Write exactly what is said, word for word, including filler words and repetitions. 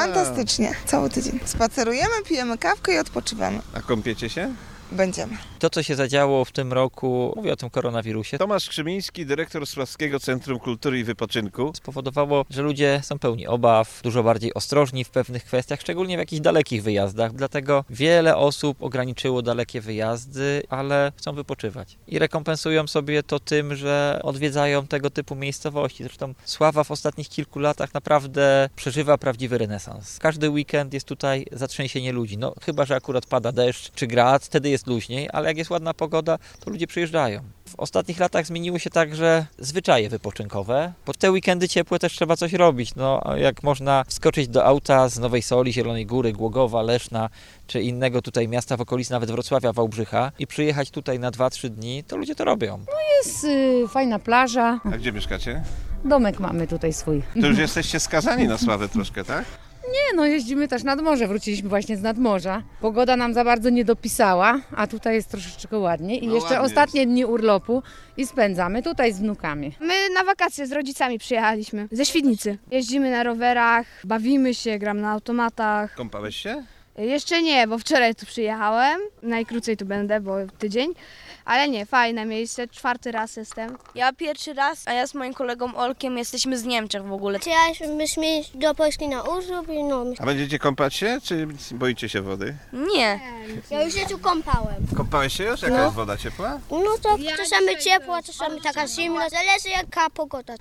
Fantastycznie, cały tydzień. Spacerujemy, pijemy kawkę i odpoczywamy. A kąpiecie się? Będziemy. To, co się zadziało w tym roku, mówię o tym koronawirusie, Tomasz Krzymiński, dyrektor Sławskiego Centrum Kultury i Wypoczynku. spowodowało, że ludzie są pełni obaw, dużo bardziej ostrożni w pewnych kwestiach, szczególnie w jakichś dalekich wyjazdach. Dlatego wiele osób ograniczyło dalekie wyjazdy, ale chcą wypoczywać. I rekompensują sobie to tym, że odwiedzają tego typu miejscowości. Zresztą Sława w ostatnich kilku latach naprawdę przeżywa prawdziwy renesans. Każdy weekend jest tutaj zatrzęsienie ludzi. No chyba że akurat pada deszcz czy grad, wtedy jest luźniej, ale jak jest ładna pogoda, to ludzie przyjeżdżają. W ostatnich latach zmieniły się także zwyczaje wypoczynkowe, bo w te weekendy ciepłe też trzeba coś robić. No, jak można wskoczyć do auta z Nowej Soli, Zielonej Góry, Głogowa, Leszna czy innego tutaj miasta w okolicy, nawet Wrocławia, Wałbrzycha i przyjechać tutaj na dwa trzy dni, to ludzie to robią. Jest y, fajna plaża, A gdzie mieszkacie? domek mamy tutaj swój. To już jesteście skazani na sławę troszkę, tak? Nie no, jeździmy też nad morze, wróciliśmy właśnie z nadmorza. Pogoda nam za bardzo nie dopisała, a tutaj jest troszeczkę ładniej. I No jeszcze ładnie ostatnie dni urlopu i spędzamy tutaj z wnukami. My na wakacje z rodzicami przyjechaliśmy, ze Świdnicy. Jeździmy na rowerach, bawimy się, gram na automatach. Kąpałeś się? Jeszcze nie, bo wczoraj tu przyjechałem. Najkrócej tu będę, bo tydzień. Ale nie, fajne miejsce, czwarty raz jestem. Ja pierwszy raz, a ja z moim kolegą Olkiem jesteśmy z Niemczech w ogóle. Chcieliśmy iść do Polski na urlop i no... A będziecie kąpać się, czy boicie się wody? Nie. Ja już się tu kąpałem. Kąpałeś się już? Jaka No. jest woda ciepła? No to czasami ciepła, czasami taka zimna, zależy jaka pogoda.